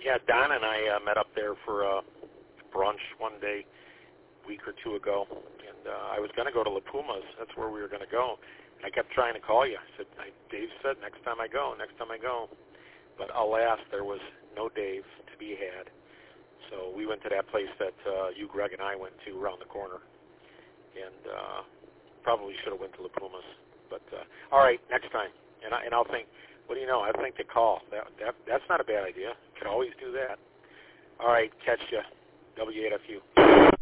Yeah, Don and I met up there for brunch one day, a week or two ago, and I was going to go to La Pumas. That's where we were going to go. And I kept trying to call you. Dave said, next time I go. But alas, there was no Dave to be had. So we went to that place that you, Greg, and I went to around the corner. And probably should have went to La Pumas. But all right, next time. And I'll think, what do you know? I think to call. That's not a bad idea. Could always do that. All right, catch you. W8FU.